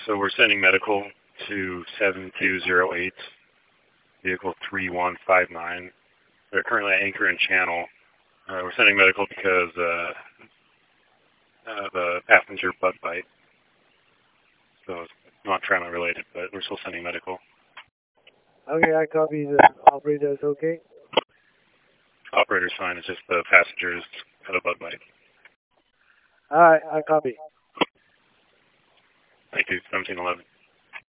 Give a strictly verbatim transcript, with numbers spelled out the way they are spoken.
So we're sending medical to seven two zero eight, vehicle three one five nine. They're currently at anchor and channel. Uh, we're sending medical because uh, uh, the passenger butt bite. So it's not trauma related, but we're still sending medical. Okay, I copy. The operator is okay? Operator's fine. It's just the passengers had a butt bite. All right, I copy. Thank you. seventeen eleven.